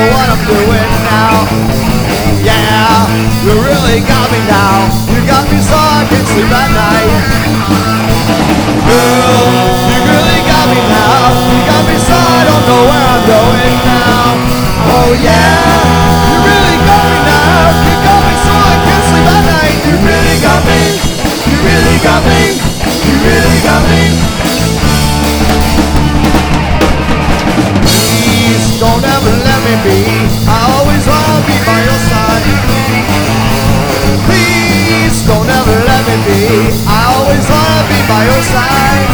what I'm doing now. Yeah, you really got me now. You got me so I can sleep at night. Girl, you really got me now. You got me so I don't know where I'm going now. Oh yeah, you really got me now. You got me so I can sleep at night. You really got me. You really got me. You really got me. Please don't ever let me be. I always wanna be by your side. Please don't ever let me be. I always wanna be by your side.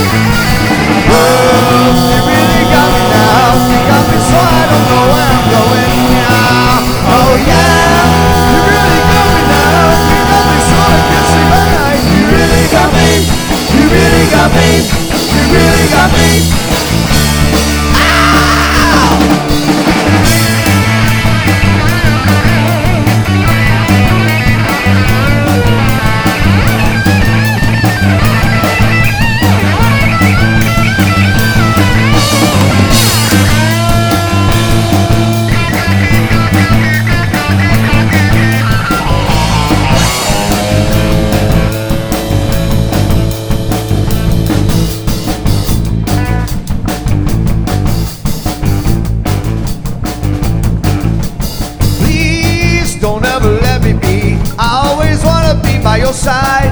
Girl, you really got me now. You got me so I don't know where I'm going now. Oh yeah, you really got me now. You got me so I can't sleep at night. You really got me. You really got me. You really got me. Don't ever let me be. I always wanna be by your side.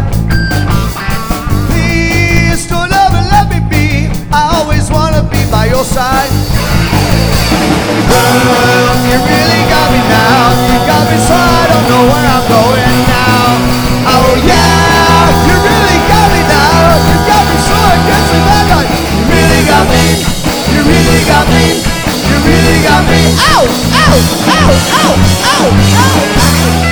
Please don't ever let me be. I always wanna be by your side. Girl, you really got me now. You got me so I don't know where I'm going now. Oh yeah, you really got me now. You got me so I can't sleep at night. You really got me. You really got me. You really got me. Ow, ow, ow, ow, ow, ow, ow.